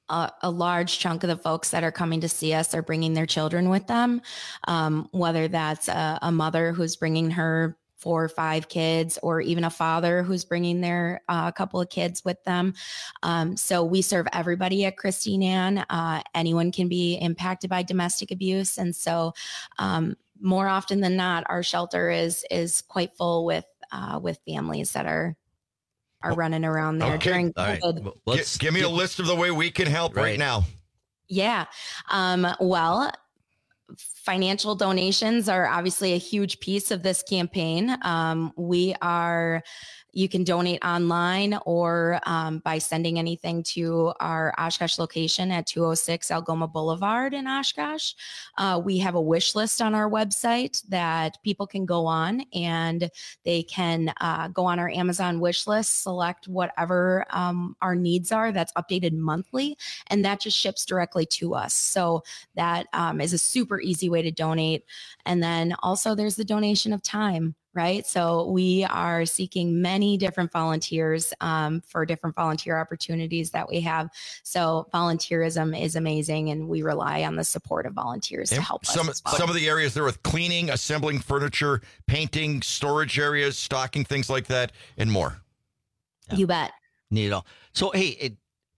S3: a large chunk of the folks that are coming to see us are bringing their children with them, um, whether that's a, a mother who's bringing her four or five kids, or even a father who's bringing their uh, couple of kids with them. Um, so we serve everybody at Christine Ann. Uh, anyone can be impacted by domestic abuse. And so um, more often than not, our shelter is is quite full with uh, with families that are are running around there
S4: Okay.
S3: during
S4: All right.
S3: COVID.
S4: Well, let's give me a list of the way we can help right,
S5: Right.
S4: now.
S3: Yeah. Um, well, financial donations are obviously a huge piece of this campaign. Um, we are, you can donate online or um, by sending anything to our Oshkosh location at two oh six Algoma Boulevard in Oshkosh. Uh, we have a wish list on our website that people can go on, and they can uh, go on our Amazon wish list, select whatever um, our needs are. That's updated monthly, and that just ships directly to us. So that um, is a super easy way to donate. And then also there's the donation of time, right? So we are seeking many different volunteers um, for different volunteer opportunities that we have. So volunteerism is amazing, and we rely on the support of volunteers to
S4: And
S3: help
S4: some,
S3: us. as well.
S4: Some of the areas there with cleaning, assembling furniture, painting, storage areas, stocking, things like that, and more.
S3: You bet.
S5: Need it all. So, hey, it,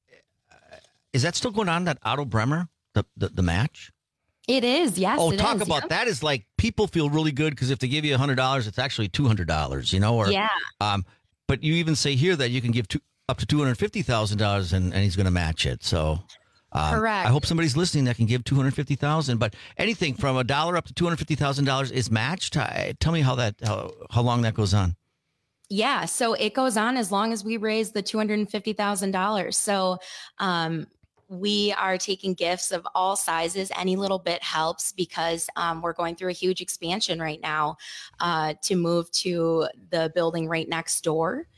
S5: uh, is that still going on, that Otto Bremer, the, the, the match?
S3: It is, yes.
S5: Oh,
S3: it
S5: talk
S3: is,
S5: about
S3: yeah.
S5: that. Is like people feel really good because if they give you one hundred dollars, it's actually two hundred dollars, you know? Or,
S3: Yeah.
S5: Um, but you even say here that you can give two, up to two hundred fifty thousand dollars and, and he's going to match it. So um,
S3: Correct.
S5: I hope somebody's listening that can give two hundred fifty thousand dollars. But anything from a dollar up to two hundred fifty thousand dollars is matched. I, tell me how that how, how long that goes on.
S3: Yeah, so it goes on as long as we raise the two hundred fifty thousand dollars. So um, we are taking gifts of all sizes. Any little bit helps because um, we're going through a huge expansion right now uh, to move to the building right next door.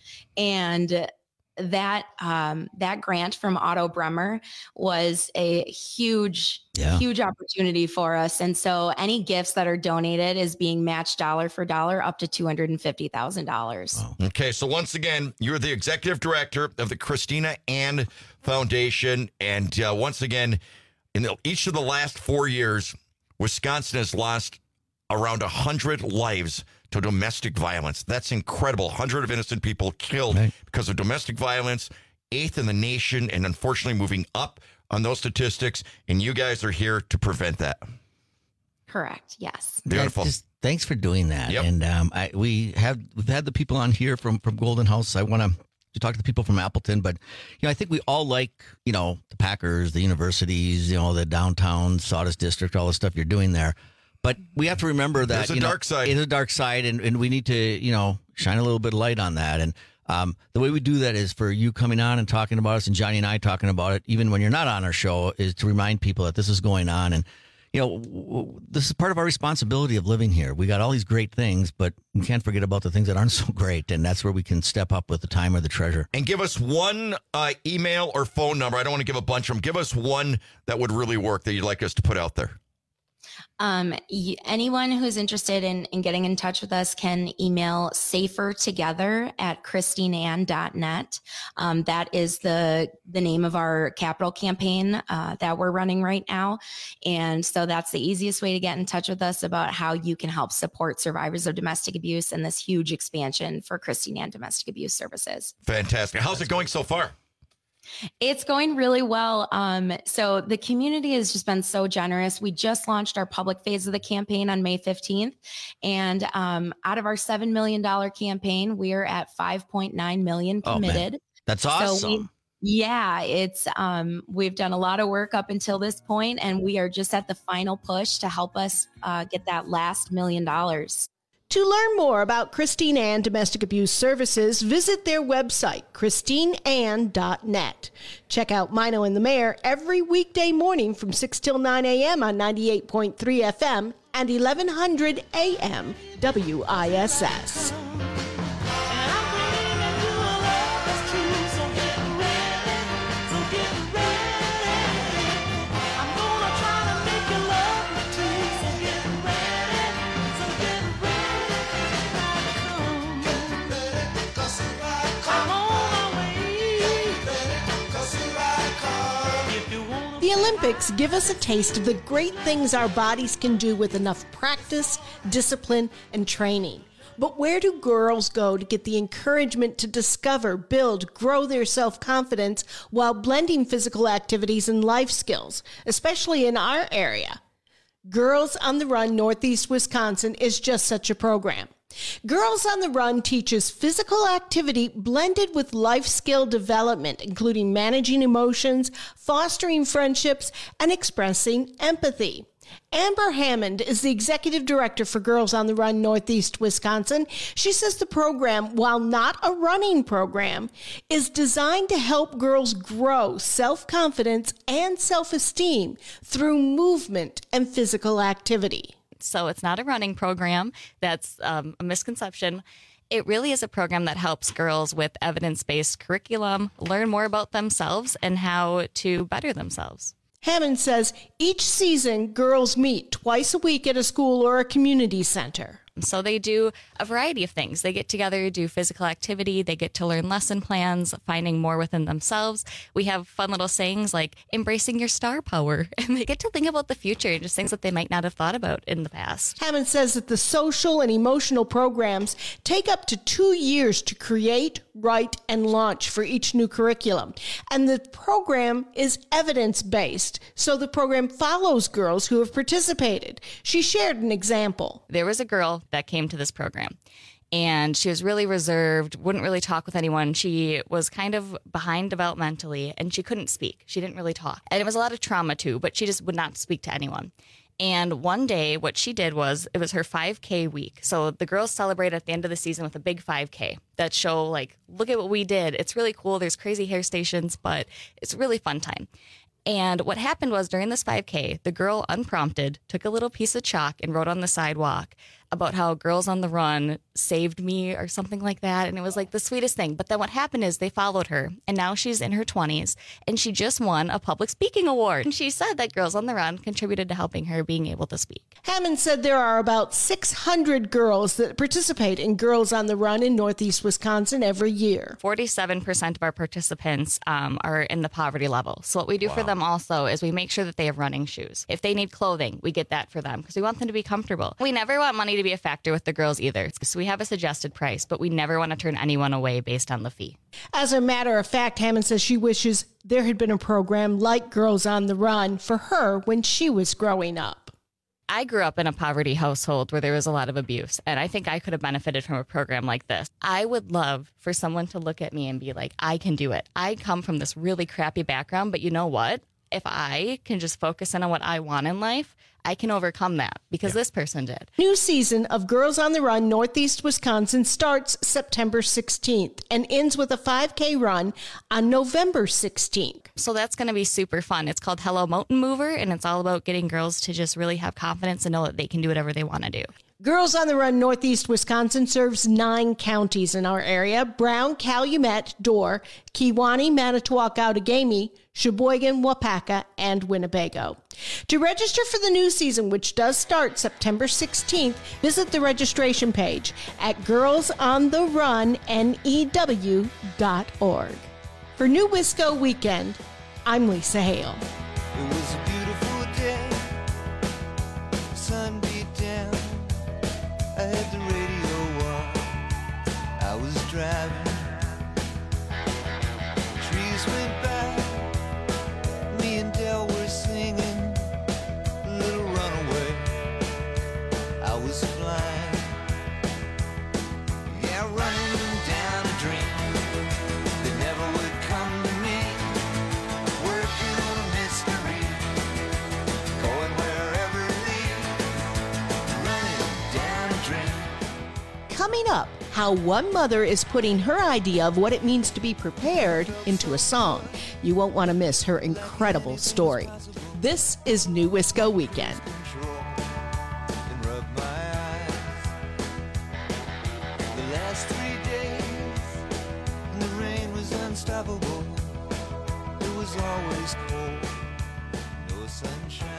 S3: And that um, that grant from Otto Bremer was a huge,
S5: Yeah.
S3: huge opportunity for us. And so any gifts that are donated is being matched dollar for dollar up to two hundred fifty thousand dollars.
S4: Okay, so once again, you're the executive director of the Christina Ann Foundation. And uh, once again, in the, each of the last four years, Wisconsin has lost around one hundred lives to domestic violence. That's incredible. one hundred of innocent people killed
S5: Right.
S4: because of domestic violence, eighth in the nation, and unfortunately moving up on those statistics. And you guys are here to prevent that.
S3: Correct. Yes.
S4: Beautiful.
S5: Yeah, just thanks for doing that.
S4: Yep.
S5: And um, I, we have we've had the people on here from from Golden House. I want to to talk to the people from Appleton, but you know, I think we all like you know the Packers, the universities, you know, the downtown Sawdust District, all the stuff you're doing there. But we have to remember that
S4: There's a
S5: you know,
S4: dark side.
S5: It is a dark side, and, and we need to you know shine a little bit of light on that. And um, the way we do that is for you coming on and talking about us, and Johnny and I talking about it, even when you're not on our show, is to remind people that this is going on. And you know, w- w- this is part of our responsibility of living here. We got all these great things, but we can't forget about the things that aren't so great. And that's where we can step up with the time or the treasure.
S4: And give us one uh, email or phone number. I don't want to give a bunch of them. Give us one that would really work that you'd like us to put out there.
S3: Um, y- anyone who's interested in, in getting in touch with us can email safertogether at christineann dot net. Um, that is the, the name of our capital campaign uh, that we're running right now. And so that's the easiest way to get in touch with us about how you can help support survivors of domestic abuse and this huge expansion for Christine Ann Domestic Abuse Services.
S4: Fantastic. How's it going so far?
S3: It's going really well. Um, so the community has just been so generous. We just launched our public phase of the campaign on May fifteenth. And um, out of our seven million dollars campaign, we are at five point nine million
S5: Oh, man.
S3: committed.
S5: That's
S3: So
S5: awesome.
S3: we- yeah, it's um, we've done a lot of work up until this point, and we are just at the final push to help us uh, get that last million dollars.
S10: To learn more about Christine Ann Domestic Abuse Services, visit their website, christine ann dot net. Check out Mino and the Mayor every weekday morning from six till nine a.m. on ninety-eight point three F M and eleven hundred A M W I S S. The Olympics give us a taste of the great things our bodies can do with enough practice, discipline, and training. But where do girls go to get the encouragement to discover, build, grow their self-confidence while blending physical activities and life skills, especially in our area? Girls on the Run Northeast Wisconsin is just such a program. Girls on the Run teaches physical activity blended with life skill development, including managing emotions, fostering friendships, and expressing empathy. Amber Hammond is the executive director for Girls on the Run Northeast Wisconsin. She says the program, while not a running program, is designed to help girls grow self-confidence and self-esteem through movement and physical activity.
S6: So it's not a running program. That's um, a misconception. It really is a program that helps girls with evidence-based curriculum learn more about themselves and how to better themselves.
S10: Hammond says each season, girls meet twice a week at a school or a community center.
S6: So they do a variety of things. They get together, do physical activity. They get to learn lesson plans, finding more within themselves. We have fun little sayings like embracing your star power. And they get to think about the future and just things that they might not have thought about in the past.
S10: Hammond says that the social and emotional programs take up to two years to create, write, and launch for each new curriculum. And the program is evidence-based, so the program follows girls who have participated. She shared an example.
S6: There was a girl that came to this program, and she was really reserved, wouldn't really talk with anyone. She was kind of behind developmentally, and she couldn't speak. She didn't really talk. And it was a lot of trauma too, but she just would not speak to anyone. And one day what she did was, it was her five K week. So the girls celebrate at the end of the season with a big five K that show like, look at what we did. It's really cool. There's crazy hair stations, but it's a really fun time. And what happened was during this five K, the girl unprompted took a little piece of chalk and wrote on the sidewalk about how Girls on the Run saved me or something like that. And it was like the sweetest thing. But then what happened is they followed her, and now she's in her twenties, and she just won a public speaking award. And she said that Girls on the Run contributed to helping her being able to speak.
S10: Hammond said there are about six hundred girls that participate in Girls on the Run in Northeast Wisconsin every year.
S6: forty-seven percent of our participants um, are in the poverty level. So what we do wow. for them also is we make sure that they have running shoes. If they need clothing, we get that for them because we want them to be comfortable. We never want money to be a factor with the girls either. So we have a suggested price, but we never want to turn anyone away based on the fee.
S10: As a matter of fact, Hammond says she wishes there had been a program like Girls on the Run for her when she was growing up.
S6: I grew up in a poverty household where there was a lot of abuse, and I think I could have benefited from a program like this. I would love for someone to look at me and be like, I can do it. I come from this really crappy background, but you know what? If I can just focus in on what I want in life, I can overcome that because yeah. this person did.
S10: New season of Girls on the Run Northeast Wisconsin starts September sixteenth and ends with a five K run on November sixteenth.
S6: So that's going to be super fun. It's called Hello Mountain Mover, and it's all about getting girls to just really have confidence and know that they can do whatever they want to do.
S10: Girls on the Run Northeast Wisconsin serves nine counties in our area: Brown, Calumet, Dorr, Kewaunee, Manitowoc, Outagamie, Sheboygan, Wapaka, and Winnebago. To register for the new season, which does start September sixteenth, visit the registration page at girls on the run new dot org. For New Wisco Weekend, I'm Lisa Hale.
S7: It was a beautiful day. Sun beat down. I had the radio on. I was driving. Trees went by. Me and Del were singing a little runaway. I was flying. Yeah, running down a dream that never would come to me. Working on a mystery. Going wherever it leads. Running down a dream.
S10: Coming up, how one mother is putting her idea of what it means to be prepared into a song. You won't want to miss her incredible story. This is New Wisco Weekend.
S7: The last three days, and the rain was unstoppable. It was always cold, no sunshine.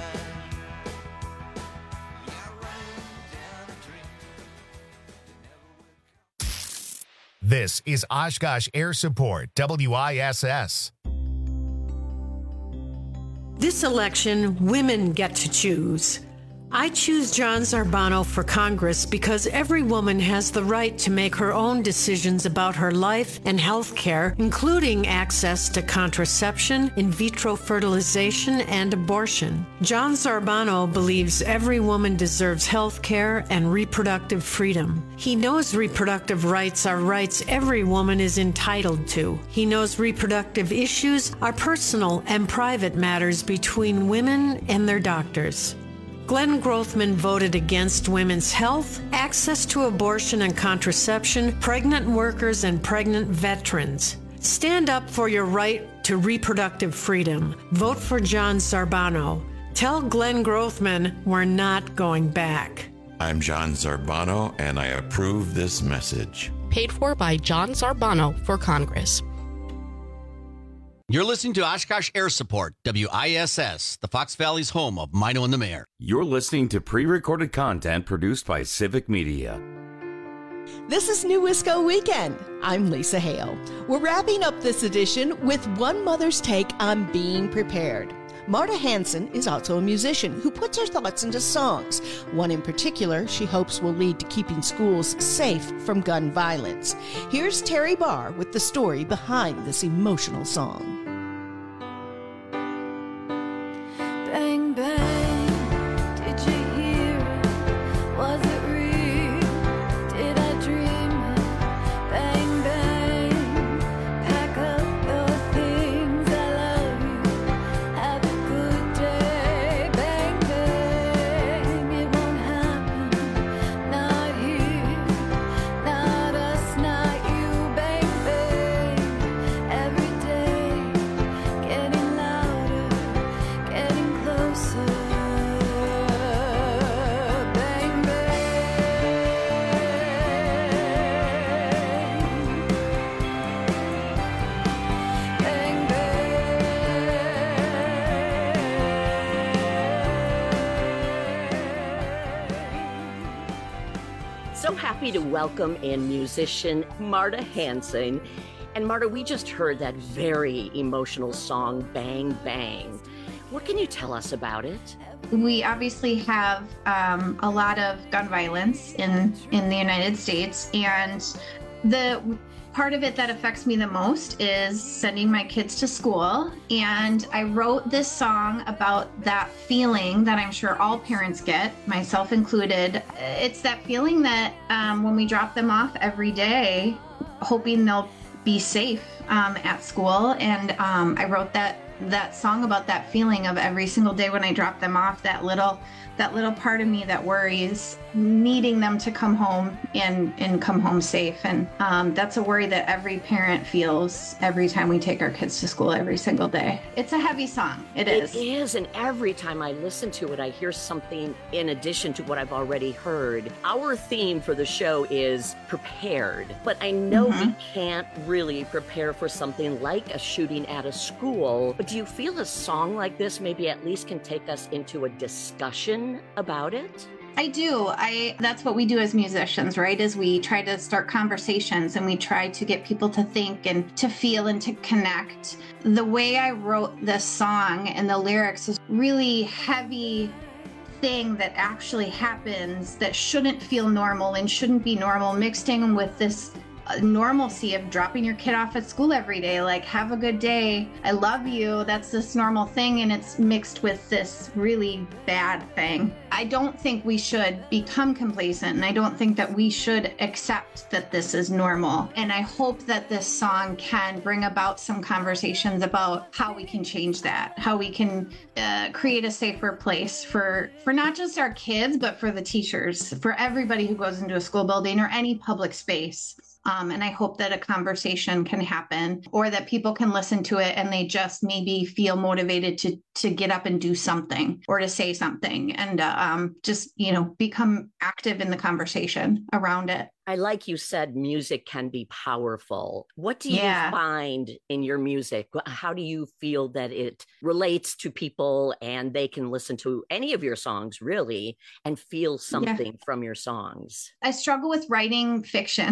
S1: This is Oshkosh Air Support, W I S S.
S9: This election, women get to choose.
S2: I choose John Zarbano for Congress because every woman has the right to make her own decisions about her life and health care, including access to contraception, in vitro fertilization, and abortion. John Zarbano believes every woman deserves health care and reproductive freedom. He knows reproductive rights are rights every woman is entitled to. He knows reproductive issues are personal and private matters between women and their doctors. Glenn Grothman voted against women's health, access to abortion and contraception, pregnant workers, and pregnant veterans. Stand up for your right to reproductive freedom. Vote for John Zarbano. Tell Glenn Grothman we're not going back.
S8: I'm John Zarbano, and I approve this message.
S27: Paid for by John Zarbano for Congress.
S5: You're listening to Oshkosh Air Support, W I S S, the Fox Valley's home of Mino and the Mayor.
S17: You're listening to pre-recorded content produced by Civic Media.
S10: This is New Wisco Weekend. I'm Lisa Hale. We're wrapping up this edition with one mother's take on being prepared. Marta Hansen is also a musician who puts her thoughts into songs. One in particular she hopes will lead to keeping schools safe from gun violence. Here's Terry Barr with the story behind this emotional song.
S9: Bang, bang, did you hear it? Was it real? Did I dream it? Bang, bang, pack up your things, I love you, have a good day. Bang, bang, it won't happen, not here, not us, not you. Bang, bang, every day, getting louder, getting closer. Bang, bang. Bang,
S18: So happy to welcome in musician Marta Hansen. And Marta, we just heard that very emotional song, Bang Bang. What can you tell us about it?
S19: We obviously have um, a lot of gun violence in, in the United States, and the part of it that affects me the most is sending my kids to school. And I wrote this song about that feeling that I'm sure all parents get, myself included. It's that feeling that um, when we drop them off every day, hoping they'll be safe um, at school. And um, I wrote that that song about that feeling of every single day when I drop them off, that little that little part of me that worries, needing them to come home and and come home safe. And um, that's a worry that every parent feels every time we take our kids to school every single day. It's a heavy song. It is.
S18: It is, and every time I listen to it, I hear something in addition to what I've already heard. Our theme for the show is prepared, but I know
S19: Mhm.
S18: we can't really prepare for something like a shooting at a school. But do you feel a song like this maybe at least can take us into a discussion about it?
S19: I do. I that's what we do as musicians, right? Is we try to start conversations and we try to get people to think and to feel and to connect. The way I wrote this song and the lyrics is really heavy thing that actually happens that shouldn't feel normal and shouldn't be normal, mixed in with this uh, normalcy of dropping your kid off at school every day, like, have a good day, I love you. That's this normal thing, and it's mixed with this really bad thing. I don't think we should become complacent, and I don't think that we should accept that this is normal. And I hope that this song can bring about some conversations about how we can change that, how we can uh, create a safer place for, for not just our kids, but for the teachers, for everybody who goes into a school building or any public space. Um, and I hope that a conversation can happen, or that people can listen to it and they just maybe feel motivated to to get up and do something or to say something and uh, um, just, you know, become active in the conversation around it.
S18: I like you said, music can be powerful. What do you
S19: Yeah.
S18: find in your music? How do you feel that it relates to people and they can listen to any of your songs really and feel something from your songs?
S19: I struggle with writing fiction.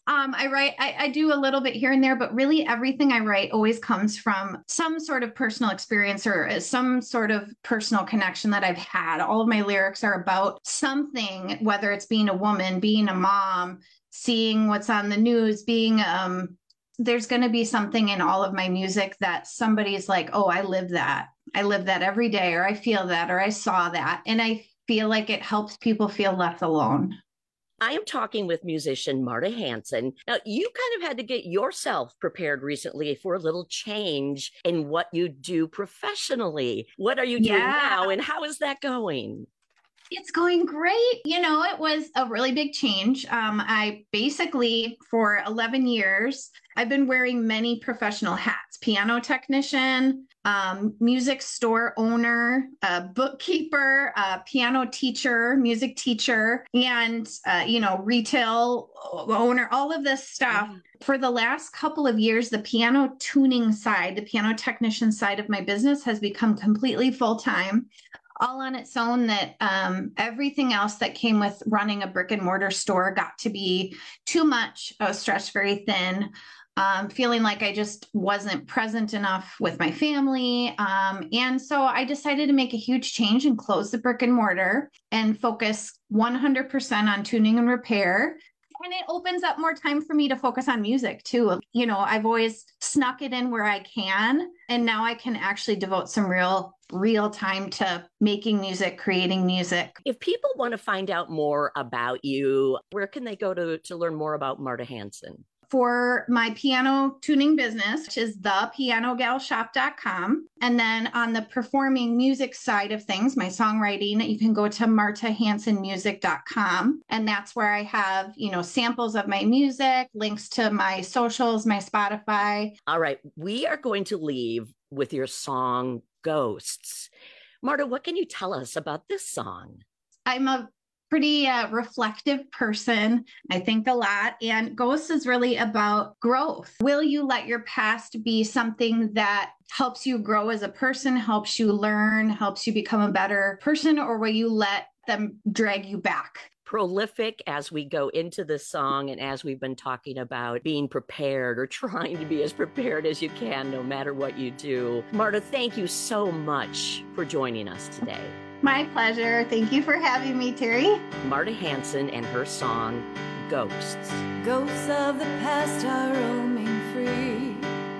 S19: Um, I write, I, I do a little bit here and there, but really everything I write always comes from some sort of personal experience or some sort of personal connection that I've had. All of my lyrics are about something, whether it's being a woman, being a mom, seeing what's on the news, being, um, there's going to be something in all of my music that somebody's like, oh, I live that. I live that every day, or I feel that, or I saw that. And I feel like it helps people feel less alone.
S18: I am talking with musician Marta Hanson. Now, you kind of had to get yourself prepared recently for a little change in what you do professionally. What are you doing
S19: Yeah.
S18: now, and how is that going?
S19: It's going great. You know, it was a really big change. Um, I basically, for eleven years, I've been wearing many professional hats: piano technician, um, music store owner, uh, bookkeeper, uh, piano teacher, music teacher, and, uh, you know, retail owner, all of this stuff. Mm-hmm. For the last couple of years, the piano tuning side, the piano technician side of my business has become completely full-time, all on its own, that um, everything else that came with running a brick and mortar store got to be too much. I was stretched very thin, um, feeling like I just wasn't present enough with my family. Um, and so I decided to make a huge change and close the brick and mortar and focus one hundred percent on tuning and repair. And it opens up more time for me to focus on music too. You know, I've always snuck it in where I can, and now I can actually devote some real, real time to making music, creating music.
S18: If people want to find out more about you, where can they go to, to learn more about Marta Hanson?
S19: For my piano tuning business, which is the piano gal shop dot com. And then on the performing music side of things, my songwriting, you can go to marta hanson music dot com. And that's where I have, you know, samples of my music, links to my socials, my Spotify.
S18: All right. We are going to leave with your song, Ghosts. Marta, what can you tell us about this song?
S19: I'm a pretty uh, reflective person. I think a lot. And Ghosts is really about growth. Will you let your past be something that helps you grow as a person, helps you learn, helps you become a better person, or will you let them drag you back?
S18: Prolific as we go into this song, and as we've been talking about being prepared or trying to be as prepared as you can, no matter what you do. Marta, thank you so much for joining us today.
S19: My pleasure. Thank you for having me, Terry.
S18: Marta Hanson and her song, Ghosts.
S9: Ghosts of the past are roaming free.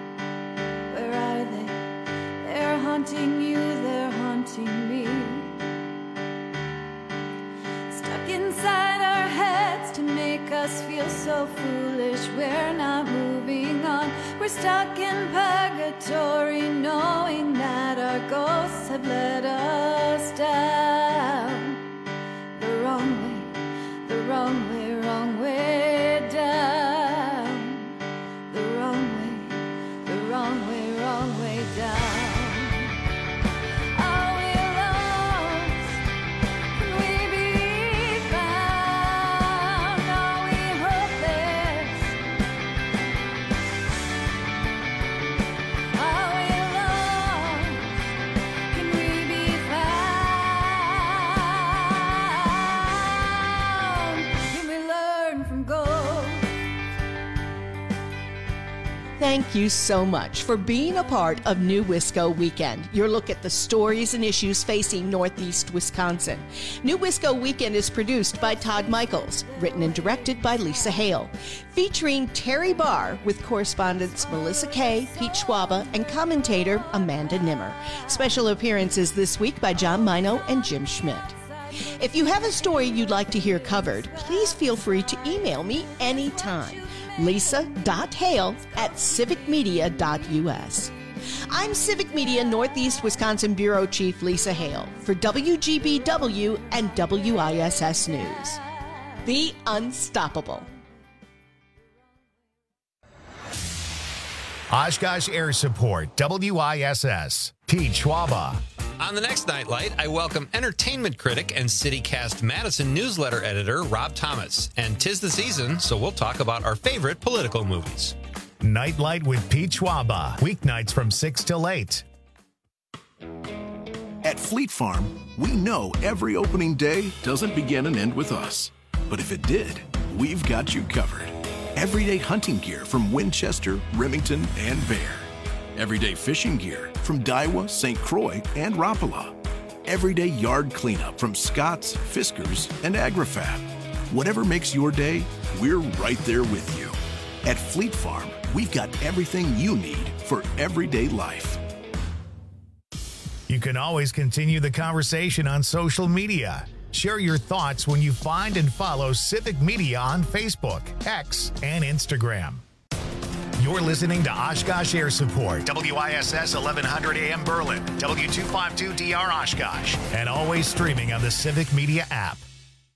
S9: Where are they? They're haunting you, they're haunting me. Stuck inside our heads to make us feel so foolish. We're not moving on. We're stuck in purgatory, knowing that our ghosts have let us down. The wrong way, the wrong way, wrong way down. The wrong way, the wrong way, wrong way down. Are we lost? Can we be found? Are we hopeless? Are we lost? Can we be found? Can we learn from ghosts?
S10: Thank you so much for being a part of New Wisco Weekend, your look at the stories and issues facing Northeast Wisconsin. New Wisco Weekend is produced by Todd Michaels, written and directed by Lisa Hale, featuring Terry Barr with correspondents Melissa Kay, Pete Schwaba, and commentator Amanda Nimmer. Special appearances this week by John Mino and Jim Schmidt. If you have a story you'd like to hear covered, please feel free to email me anytime. lisa dot hale at civic media dot u s. I'm Civic Media Northeast Wisconsin Bureau Chief Lisa Hale for W G B W and W I S S News. Be unstoppable.
S1: Oshkosh Air Support, W I S S, Pete Schwaba.
S11: On the next Nightlight, I welcome entertainment critic and CityCast Madison newsletter editor Rob Thomas. And 'tis the season, so we'll talk about our favorite political movies.
S1: Nightlight with Pete Schwaba, weeknights from six till eight.
S12: At Fleet Farm, we know every opening day doesn't begin and end with us. But if it did, we've got you covered. Everyday hunting gear from Winchester, Remington, and Bear. Everyday fishing gear from Daiwa, Saint Croix, and Rapala. Everyday yard cleanup from Scott's, Fiskars, and AgriFab. Whatever makes your day, we're right there with you. At Fleet Farm, we've got everything you need for everyday life.
S1: You can always continue the conversation on social media. Share your thoughts when you find and follow Civic Media on Facebook, X, and Instagram. You're listening to Oshkosh Air Support, W I S S eleven hundred A M Berlin, W two fifty-two D R Oshkosh, and always streaming on the Civic Media app.